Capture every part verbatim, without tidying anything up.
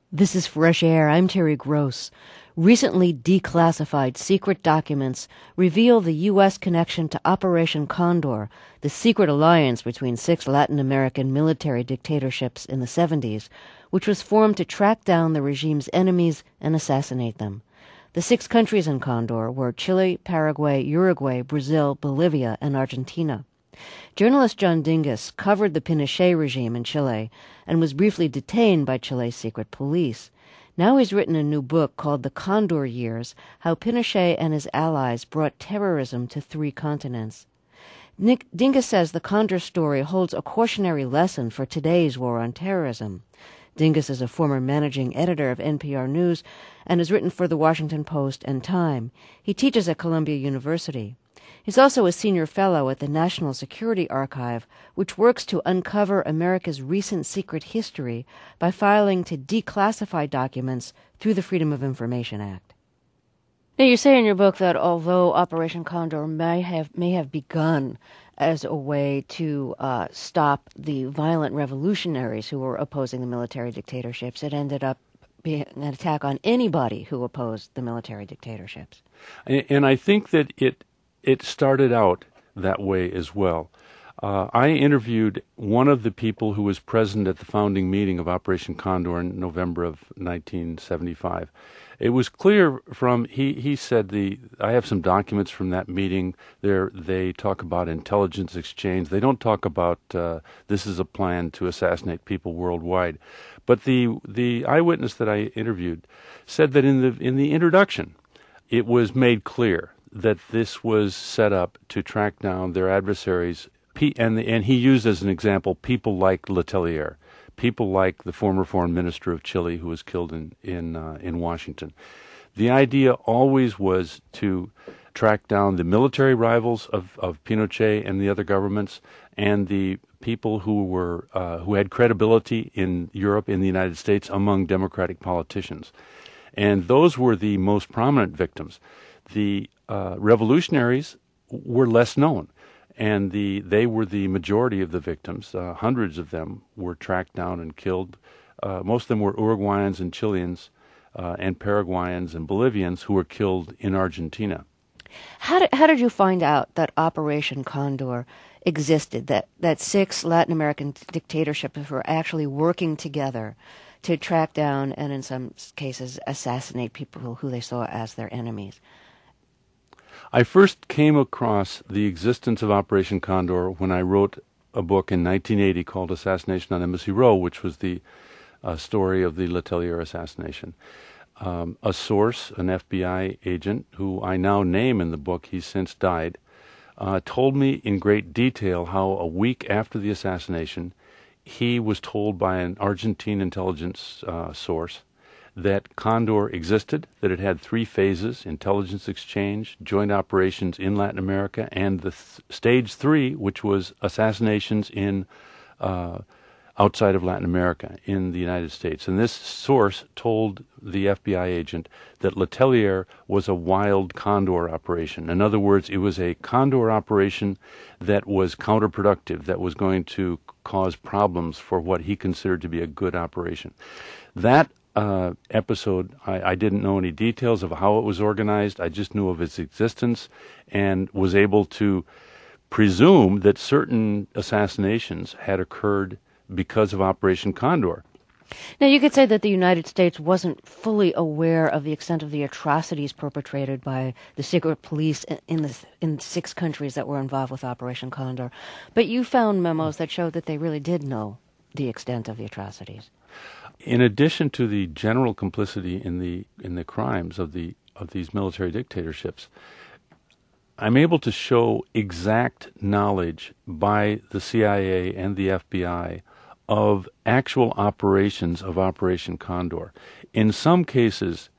This is Fresh Air. I'm Terry Gross. Recently declassified secret documents reveal the U S connection to Operation Condor, the secret alliance between six Latin American military dictatorships in the seventies, which was formed to track down the regime's enemies and assassinate them. The six countries in Condor were Chile, Paraguay, Uruguay, Brazil, Bolivia, and Argentina. Journalist John Dingus covered the Pinochet regime in Chile and was briefly detained by Chile's secret police. Now he's written a new book called The Condor Years, How Pinochet and His Allies Brought Terrorism to Three Continents. Nick Dingus says the Condor story holds a cautionary lesson for today's war on terrorism. Dingus is a former managing editor of N P R News and has written for The Washington Post and Time. He teaches at Columbia University. He's also a senior fellow at the National Security Archive, which works to uncover America's recent secret history by filing to declassify documents through the Freedom of Information Act. Now, you say in your book that although Operation Condor may have may have begun as a way to uh, stop the violent revolutionaries who were opposing the military dictatorships, it ended up being an attack on anybody who opposed the military dictatorships. And, and I think that it it started out that way as well. Uh, I interviewed one of the people who was present at the founding meeting of Operation Condor in November of nineteen seventy-five. It was clear from, he, he said, the I have some documents from that meeting. There they talk about intelligence exchange. They don't talk about uh, this is a plan to assassinate people worldwide. But the the eyewitness that I interviewed said that in the in the introduction, it was made clear that this was set up to track down their adversaries, and the, and he used as an example people like Letelier, people like the former foreign minister of Chile who was killed in in uh, in Washington. The idea always was to track down the military rivals of, of Pinochet and the other governments, and the people who were uh, who had credibility in Europe, in the United States, among democratic politicians, and those were the most prominent victims. The uh, revolutionaries were less known, and the they were the majority of the victims. Uh, hundreds of them were tracked down and killed. Uh, most of them were Uruguayans and Chileans uh, and Paraguayans and Bolivians who were killed in Argentina. How did, how did you find out that Operation Condor existed, that, that six Latin American dictatorships were actually working together to track down and, in some cases, assassinate people who they saw as their enemies? I first came across the existence of Operation Condor when I wrote a book in nineteen eighty called Assassination on Embassy Row, which was the uh, story of the Letelier assassination. Um, a source, an F B I agent, who I now name in the book, he's since died, uh, told me in great detail how a week after the assassination, he was told by an Argentine intelligence uh, source that Condor existed, that it had three phases: intelligence exchange, joint operations in Latin America, and the th- stage three, which was assassinations in uh, outside of Latin America, in the United States. And this source told the F B I agent that Letelier was a wild Condor operation. In other words, it was a Condor operation that was counterproductive, that was going to cause problems for what he considered to be a good operation. That Uh, episode, I, I didn't know any details of how it was organized. I just knew of its existence and was able to presume that certain assassinations had occurred because of Operation Condor. Now, you could say that the United States wasn't fully aware of the extent of the atrocities perpetrated by the secret police in the in six countries that were involved with Operation Condor, but you found memos that showed that they really did know the extent of the atrocities. In addition to the general complicity in the in the crimes of the of these military dictatorships, I'm able to show exact knowledge by the C I A and the F B I of actual operations of Operation Condor. In some cases,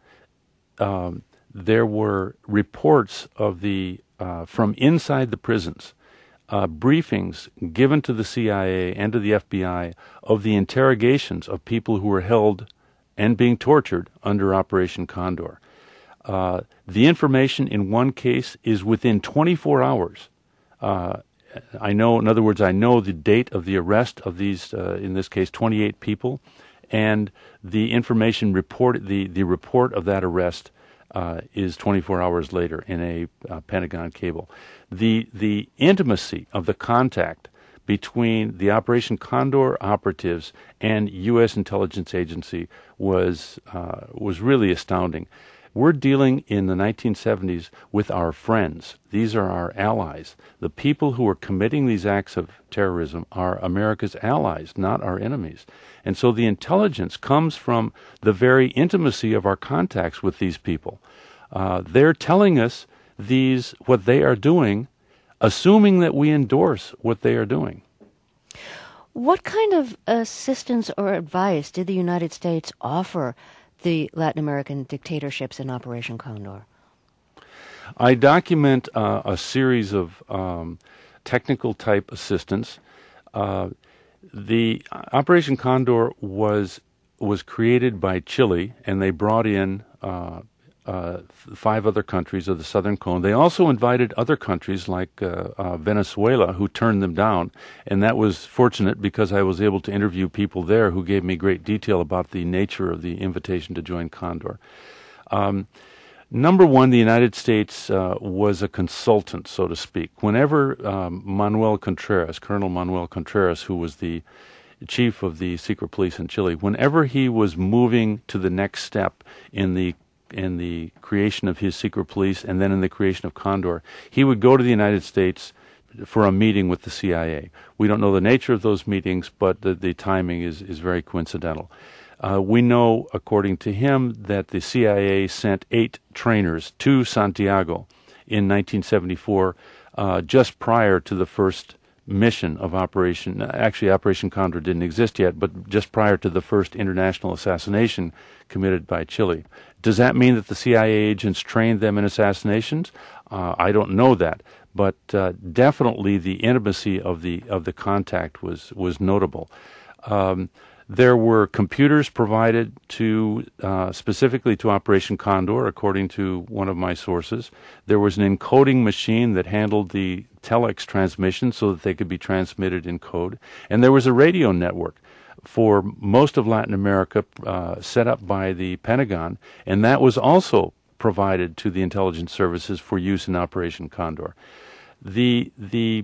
um, there were reports of the uh, from inside the prisons. Uh, briefings given to the C I A and to the F B I of the interrogations of people who were held and being tortured under Operation Condor. Uh, the information in one case is within twenty-four hours. Uh, I know, in other words, I know the date of the arrest of these, uh, in this case, twenty-eight people, and the information report, the, the report of that arrest uh, is twenty-four hours later in a uh, Pentagon cable. The, the intimacy of the contact between the Operation Condor operatives and U S intelligence agency was uh, was really astounding. We're dealing in the nineteen seventies with our friends. These are our allies. The people who are committing these acts of terrorism are America's allies, not our enemies. And so the intelligence comes from the very intimacy of our contacts with these people. Uh, they're telling us these what they are doing, assuming that we endorse what they are doing. What kind of assistance or advice did the United States offer the Latin American dictatorships in Operation Condor? I document uh, a series of um, technical type assistance. Uh, the Operation Condor was was created by Chile, and they brought in uh, uh, five other countries of the Southern Cone. They also invited other countries like uh, uh, Venezuela, who turned them down, and that was fortunate because I was able to interview people there who gave me great detail about the nature of the invitation to join Condor. Um, number one, the United States uh, was a consultant, so to speak. Whenever um, Manuel Contreras, Colonel Manuel Contreras, who was the chief of the secret police in Chile, whenever he was moving to the next step in the in the creation of his secret police and then in the creation of Condor, he would go to the United States for a meeting with the C I A. We don't know the nature of those meetings, but the, the timing is, is very coincidental. Uh, we know, according to him, that the C I A sent eight trainers to Santiago in nineteen seventy-four, uh, just prior to the first mission of Operation, actually Operation Condor didn't exist yet, but just prior to the first international assassination committed by Chile. Does that mean that the C I A agents trained them in assassinations? Uh, I don't know that, but uh, definitely the intimacy of the of the contact was was notable. Um, there were computers provided to uh, specifically to Operation Condor, according to one of my sources. There was an encoding machine that handled the telex transmission so that they could be transmitted in code, and there was a radio network for most of Latin America uh, set up by the Pentagon, and that was also provided to the intelligence services for use in Operation Condor. The the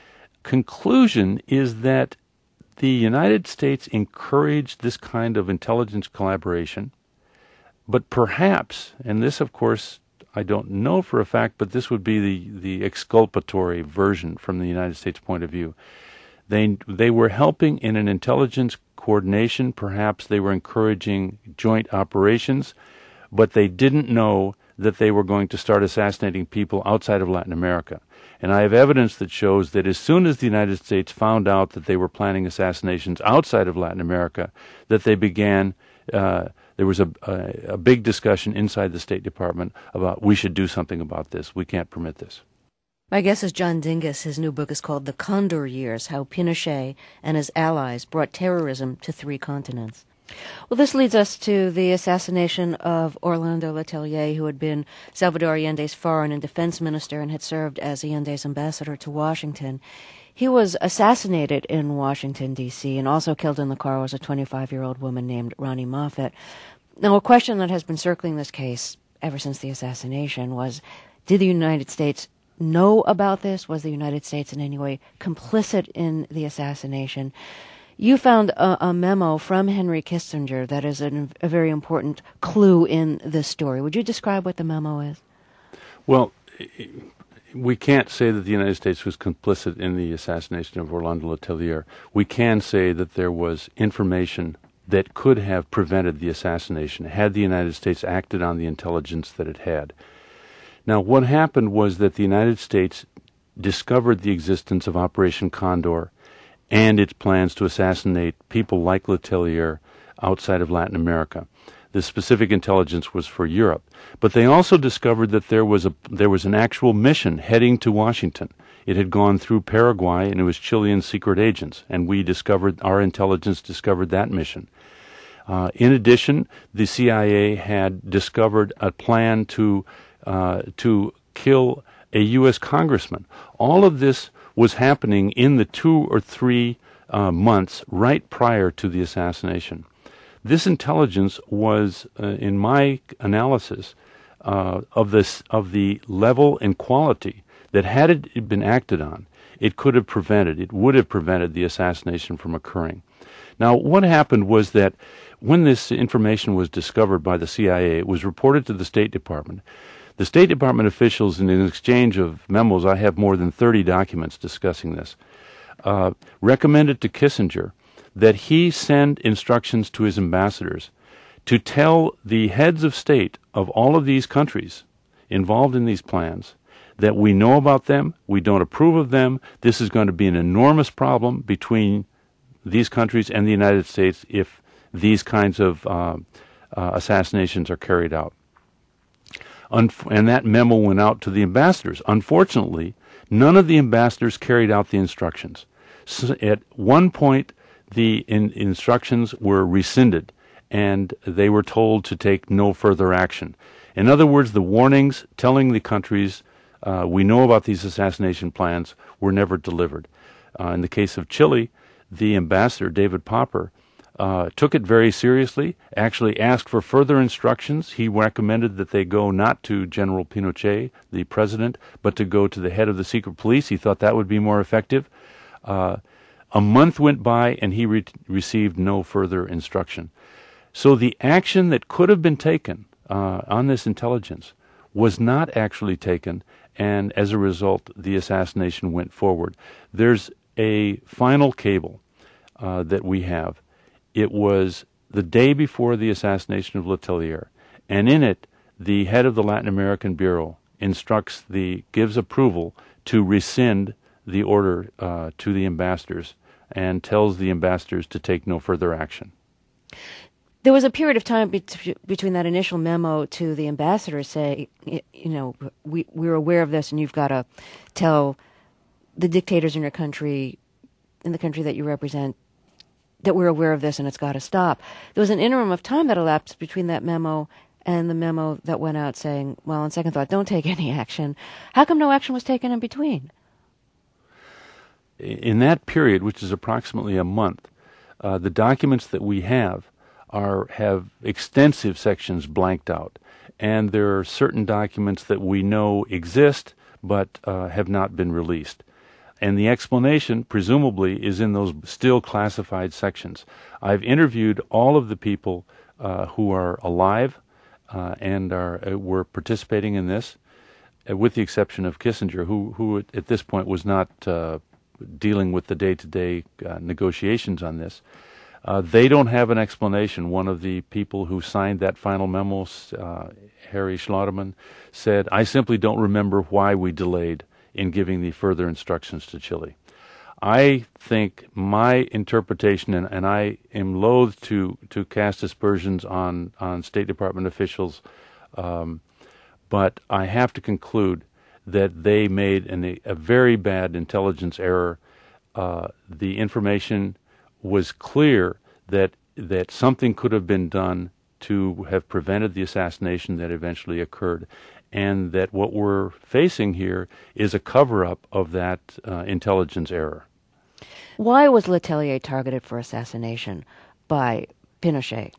conclusion is that the United States encouraged this kind of intelligence collaboration, but perhaps, and this of course I don't know for a fact, but this would be the, the exculpatory version from the United States point of view. They they were helping in an intelligence coordination. Perhaps they were encouraging joint operations, but they didn't know that they were going to start assassinating people outside of Latin America. And I have evidence that shows that as soon as the United States found out that they were planning assassinations outside of Latin America, that they began, uh, there was a, a, a big discussion inside the State Department about we should do something about this. We can't permit this. My guest is John Dingus. His new book is called The Condor Years, How Pinochet and His Allies Brought Terrorism to Three Continents. Well, this leads us to the assassination of Orlando Letelier, who had been Salvador Allende's foreign and defense minister and had served as Allende's ambassador to Washington. He was assassinated in Washington, D C, and also killed in the car was a twenty-five-year-old woman named Ronnie Moffett. Now, a question that has been circling this case ever since the assassination was, did the United States know about this? Was the United States in any way complicit in the assassination? You found a, a memo from Henry Kissinger that is an, a very important clue in this story. Would you describe what the memo is? Well, we can't say that the United States was complicit in the assassination of Orlando Letelier. We can say that there was information that could have prevented the assassination had the United States acted on the intelligence that it had. Now, what happened was that the United States discovered the existence of Operation Condor and its plans to assassinate people like Letelier outside of Latin America. The specific intelligence was for Europe. But they also discovered that there was a there was an actual mission heading to Washington. It had gone through Paraguay, and it was Chilean secret agents, and we discovered, our intelligence discovered that mission. Uh, in addition, the C I A had discovered a plan to uh, to kill a U S congressman. All of this was happening in the two or three uh, months right prior to the assassination. This intelligence was, uh, in my analysis, uh, of this of the level and quality that had it been acted on, it could have prevented, it would have prevented the assassination from occurring. Now, what happened was that when this information was discovered by the C I A, it was reported to the State Department. The State Department officials, in an exchange of memos, I have more than thirty documents discussing this, uh, recommended to Kissinger that he send instructions to his ambassadors to tell the heads of state of all of these countries involved in these plans that we know about them, we don't approve of them, this is going to be an enormous problem between these countries and the United States if these kinds of uh, uh, assassinations are carried out. Unf- and that memo went out to the ambassadors. Unfortunately, none of the ambassadors carried out the instructions. So at one point, the in- instructions were rescinded, and they were told to take no further action. In other words, the warnings telling the countries uh, we know about these assassination plans were never delivered. Uh, in the case of Chile, the ambassador, David Popper, uh, took it very seriously, actually asked for further instructions. He recommended that they go not to General Pinochet, the president, but to go to the head of the secret police. He thought that would be more effective. Uh, a month went by, and he re- received no further instruction. So the action that could have been taken uh, on this intelligence was not actually taken, and as a result, the assassination went forward. There's a final cable uh, that we have. It was the day before the assassination of Letelier, and in it, the head of the Latin American Bureau instructs the, gives approval to rescind the order uh, to the ambassadors and tells the ambassadors to take no further action. There was a period of time be- between that initial memo to the ambassador saying, you know, we, we're aware of this and you've got to tell the dictators in your country, in the country that you represent, that we're aware of this and it's got to stop. There was an interim of time that elapsed between that memo and the memo that went out saying, well, on second thought, don't take any action. How come no action was taken in between? In that period, which is approximately a month, uh, the documents that we have are have extensive sections blanked out, and there are certain documents that we know exist but uh, have not been released. And the explanation, presumably, is in those still classified sections. I've interviewed all of the people uh, who are alive uh, and are uh, were participating in this, uh, with the exception of Kissinger, who who at this point was not uh, dealing with the day-to-day uh, negotiations on this. Uh, they don't have an explanation. One of the people who signed that final memo, uh, Harry Schlotterman, said, I simply don't remember why we delayed in giving the further instructions to Chile. I think my interpretation, and, and I am loath to, to cast aspersions on, on State Department officials, um, but I have to conclude that they made an, a very bad intelligence error. Uh, the information was clear that that something could have been done to have prevented the assassination that eventually occurred, and that what we're facing here is a cover-up of that uh, intelligence error. Why was Letelier targeted for assassination by Pinochet?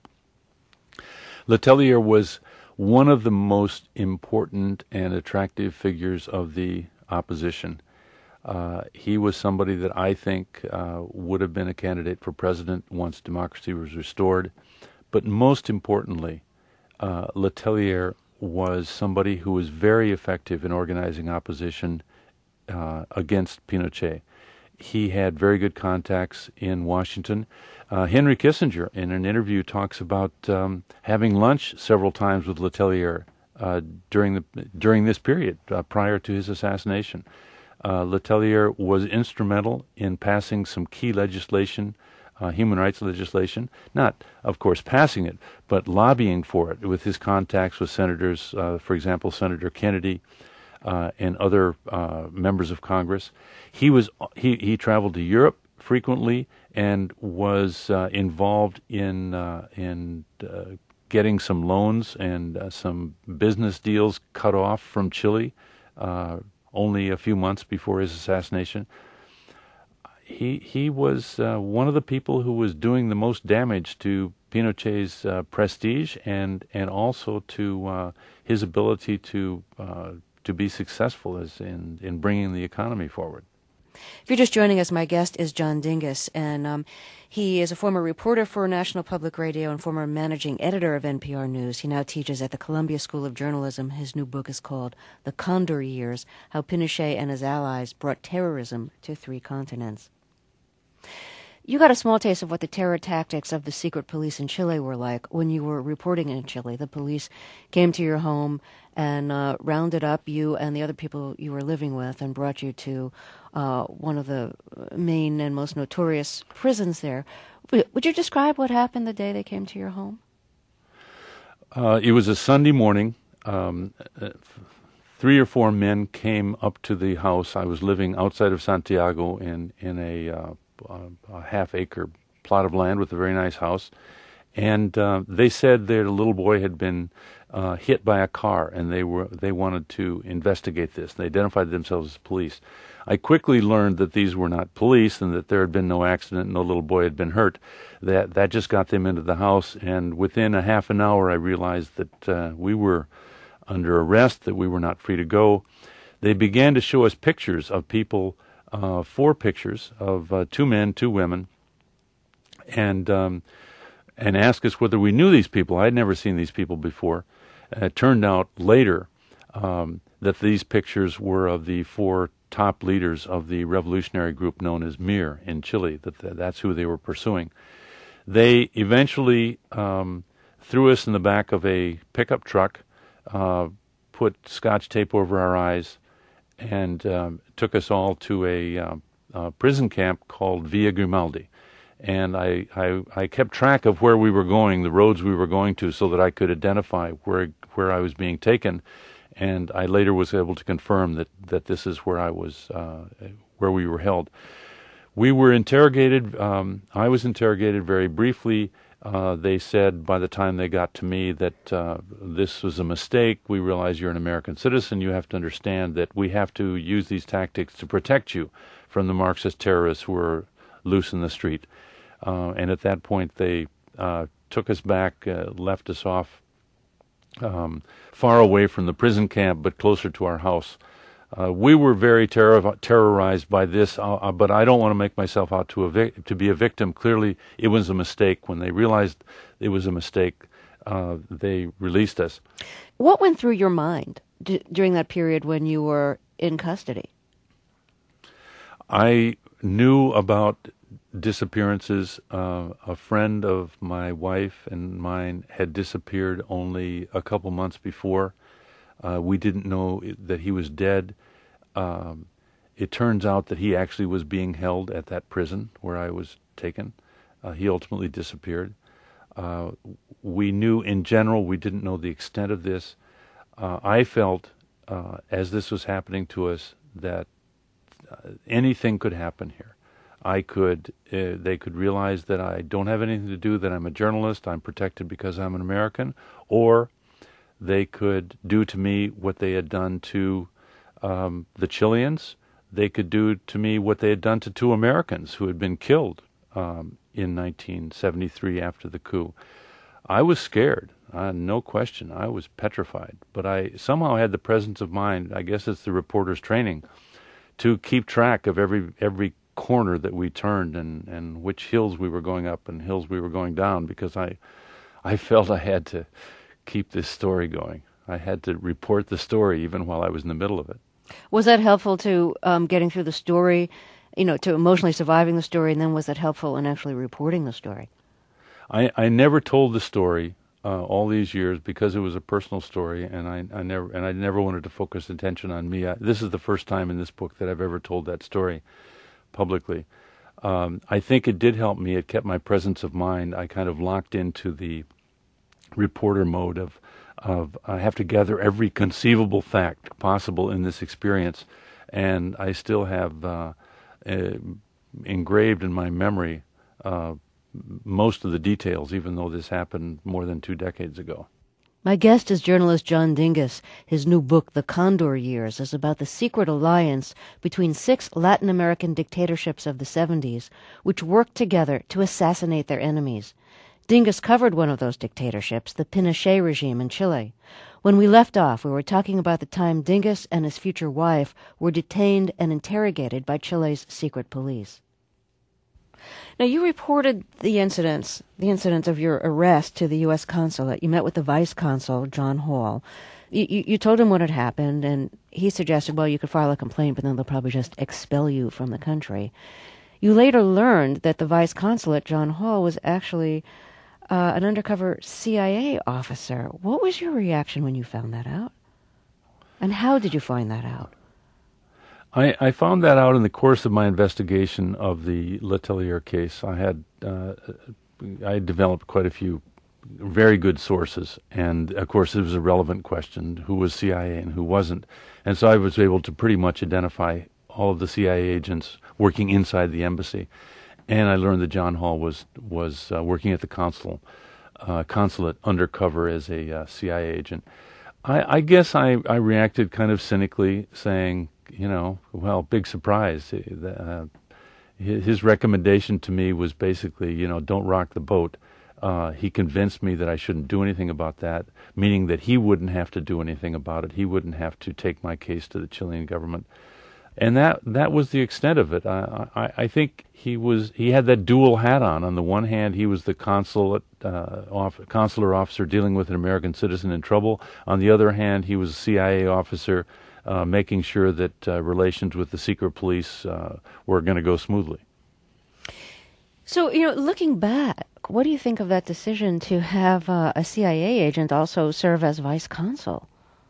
Letelier was one of the most important and attractive figures of the opposition. Uh, he was somebody that I think uh, would have been a candidate for president once democracy was restored. But most importantly, uh, Letelier was somebody who was very effective in organizing opposition uh, against Pinochet. He had very good contacts in Washington. Uh, Henry Kissinger, in an interview, talks about um, having lunch several times with Letelier uh, during the during this period uh, prior to his assassination. Uh, Letelier was instrumental in passing some key legislation, uh, human rights legislation, not, of course, passing it, but lobbying for it with his contacts with senators, uh, for example, Senator Kennedy uh, and other uh, members of Congress. He was he, he traveled to Europe frequently and was uh, involved in uh, in uh, getting some loans and uh, some business deals cut off from Chile. Uh, only a few months before his assassination. He he was uh, one of the people who was doing the most damage to Pinochet's uh, prestige and and also to uh, his ability to uh, to be successful as in in bringing the economy forward. If you're just joining us, my guest is John Dinges, and um, he is a former reporter for National Public Radio and former managing editor of N P R News. He now teaches at the Columbia School of Journalism. His new book is called The Condor Years, How Pinochet and His Allies Brought Terrorism to Three Continents. You got a small taste of what the terror tactics of the secret police in Chile were like when you were reporting in Chile. The police came to your home and uh, rounded up you and the other people you were living with and brought you to uh, one of the main and most notorious prisons there. Would you describe what happened the day they came to your home? Uh, it was a Sunday morning. Um, three or four men came up to the house. I was living outside of Santiago in, in a... Uh, a half-acre plot of land with a very nice house, and uh, they said that a little boy had been uh, hit by a car, and they were they wanted to investigate this. They identified themselves as police. I quickly learned that these were not police and that there had been no accident, no little boy had been hurt. That that just got them into the house, and within a half an hour, I realized that uh, we were under arrest, that we were not free to go. They began to show us pictures of people. Uh, four pictures of uh, two men, two women, and um, and asked us whether we knew these people. I had never seen these people before. Uh, it turned out later um, that these pictures were of the four top leaders of the revolutionary group known as M I R in Chile. That that's who they were pursuing. They eventually um, threw us in the back of a pickup truck, uh, put scotch tape over our eyes, and um, took us all to a, uh, a prison camp called Villa Grimaldi. And I, I I kept track of where we were going, the roads we were going to, so that I could identify where where I was being taken. And I later was able to confirm that, that this is where I was, uh, where we were held. We were interrogated. Um, I was interrogated very briefly. Uh, they said by the time they got to me that uh, this was a mistake. We realize you're an American citizen. You have to understand that we have to use these tactics to protect you from the Marxist terrorists who are loose in the street. Uh, and at that point, they uh, took us back, uh, left us off um, far away from the prison camp, but closer to our house. Uh, we were very terror- terrorized by this, uh, but I don't want to make myself out to a vic- to be a victim. Clearly, it was a mistake. When they realized it was a mistake, uh, they released us. What went through your mind d- during that period when you were in custody? I knew about disappearances. Uh, a friend of my wife and mine had disappeared only a couple months before. Uh, we didn't know that he was dead. Um, it turns out that he actually was being held at that prison where I was taken. Uh, he ultimately disappeared. Uh, we knew in general, we didn't know the extent of this. Uh, I felt, uh, as this was happening to us, that uh, anything could happen here. I could, uh, they could realize that I don't have anything to do, that I'm a journalist, I'm protected because I'm an American, or they could do to me what they had done to um, the Chileans. They could do to me what they had done to two Americans who had been killed um, in nineteen seventy-three after the coup. I was scared, uh, no question. I was petrified. But I somehow had the presence of mind, I guess it's the reporter's training, to keep track of every every corner that we turned and, and which hills we were going up and hills we were going down, because I I felt I had to keep this story going. I had to report the story even while I was in the middle of it. Was that helpful to um, getting through the story, you know, to emotionally surviving the story, and then was that helpful in actually reporting the story? I, I never told the story uh, all these years because it was a personal story, and I, I never and I never wanted to focus attention on me. I, this is the first time in this book that I've ever told that story publicly. Um, I think it did help me. It kept my presence of mind. I kind of locked into the reporter mode of of I have to gather every conceivable fact possible in this experience, and I still have uh, uh, engraved in my memory uh, most of the details, even though this happened more than two decades ago. My guest is journalist John Dinges. His new book, The Condor Years, is about the secret alliance between six Latin American dictatorships of the seventies, which worked together to assassinate their enemies. Dingus covered one of those dictatorships, the Pinochet regime in Chile. When we left off, we were talking about the time Dingus and his future wife were detained and interrogated by Chile's secret police. Now, you reported the incidents, the incidents of your arrest to the U S consulate. You met with the vice consul, John Hall. You, you, you told him what had happened, and he suggested, well, you could file a complaint, but then they'll probably just expel you from the country. You later learned that the vice consulate, John Hall, was actually uh, an undercover C I A officer. What was your reaction when you found that out? And how did you find that out? I, I found that out in the course of my investigation of the Letelier case. I had uh, I had developed quite a few very good sources, and of course it was a relevant question: who was C I A and who wasn't? And so I was able to pretty much identify all of the C I A agents working inside the embassy, and I learned that John Hall was was uh, working at the consul uh, consulate undercover as a uh, C I A agent. I, I guess I, I reacted kind of cynically, saying, you know, well, big surprise. Uh, his recommendation to me was basically, you know, don't rock the boat. Uh, he convinced me that I shouldn't do anything about that, meaning that he wouldn't have to do anything about it. He wouldn't have to take my case to the Chilean government. And that that was the extent of it. I, I, I think he was he had that dual hat on. On the one hand, he was the consulate uh, off, consular officer dealing with an American citizen in trouble. On the other hand, he was a C I A officer uh, making sure that uh, relations with the secret police uh, were going to go smoothly. So, you know, looking back, what do you think of that decision to have uh, a C I A agent also serve as vice consul?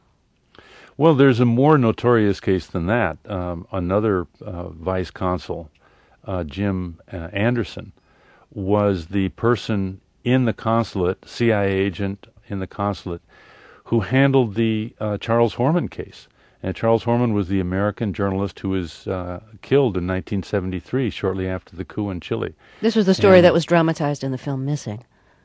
Well, there's a more notorious case than that. Um, another uh, vice consul, uh, Jim uh, Anderson, was the person in the consulate, C I A agent in the consulate, who handled the uh, Charles Horman case. And Charles Horman was the American journalist who was uh, killed in nineteen seventy-three, shortly after the coup in Chile. This was the story and, that was dramatized in the film Missing.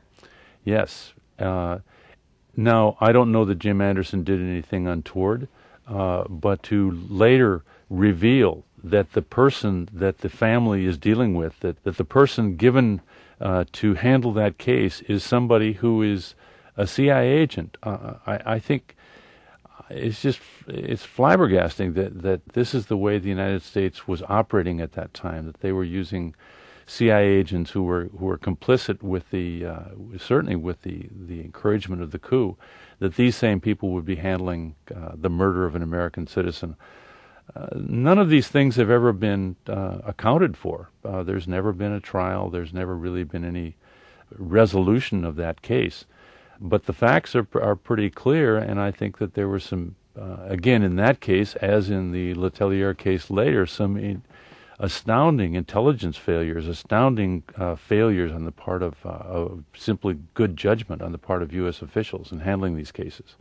Yes. Uh, now, I don't know that Jim Anderson did anything untoward, uh, but to later reveal that the person that the family is dealing with, that, that the person given uh, to handle that case is somebody who is a C I A agent, uh, I, I think it's just it's flabbergasting that, that this is the way the United States was operating at that time, that they were using C I A agents who were who were complicit with the uh, certainly with the, the encouragement of the coup, that these same people would be handling uh, the murder of an American citizen. Uh, none of these things have ever been uh, accounted for. Uh, there's never been a trial. There's never really been any resolution of that case. But the facts are are pretty clear, and I think that there were some, uh, again, in that case, as in the Letelier case later, some in, astounding intelligence failures, astounding uh, failures on the part of, uh, of simply good judgment on the part of U S officials in handling these cases.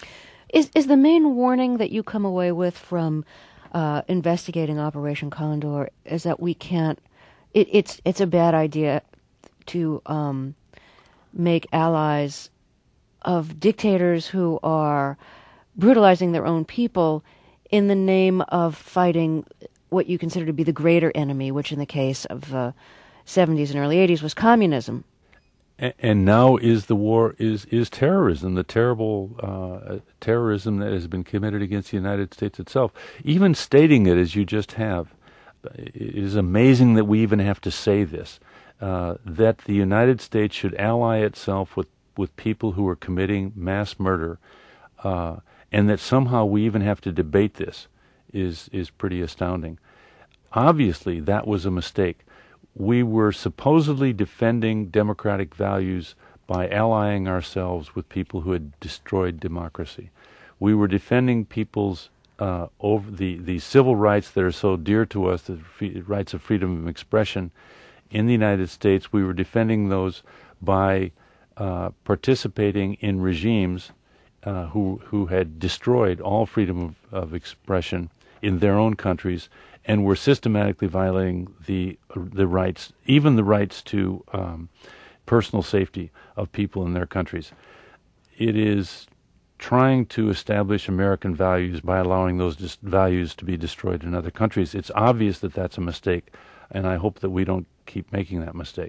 Is is the main warning that you come away with from uh, investigating Operation Condor is that we can't? It, it's it's a bad idea to um, make allies of dictators who are brutalizing their own people in the name of fighting what you consider to be the greater enemy, which in the case of the seventies and early eighties was communism. And, and now is the war, is, is terrorism, the terrible uh, terrorism that has been committed against the United States itself. Even stating it as you just have, it is amazing that we even have to say this, uh, that the United States should ally itself with, with people who are committing mass murder, uh, and that somehow we even have to debate this. is is pretty astounding. Obviously, that was a mistake. We were supposedly defending democratic values by allying ourselves with people who had destroyed democracy. We were defending people's uh, over the, the civil rights that are so dear to us, the free, rights of freedom of expression in the United States. We were defending those by uh, participating in regimes uh, who who had destroyed all freedom of, of expression in their own countries, and were systematically violating the the rights, even the rights to um, personal safety of people in their countries. It is trying to establish American values by allowing those dis- values to be destroyed in other countries. It's obvious that that's a mistake, and I hope that we don't keep making that mistake.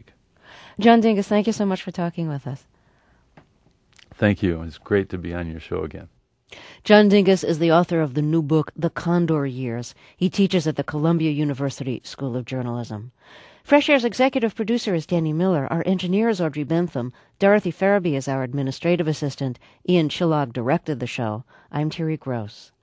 John Dingus, thank you so much for talking with us. Thank you. It's great to be on your show again. John Dingus is the author of the new book, The Condor Years. He teaches at the Columbia University School of Journalism. Fresh Air's executive producer is Danny Miller. Our engineer is Audrey Bentham. Dorothy Farabee is our administrative assistant. Ian Chillog directed the show. I'm Terry Gross.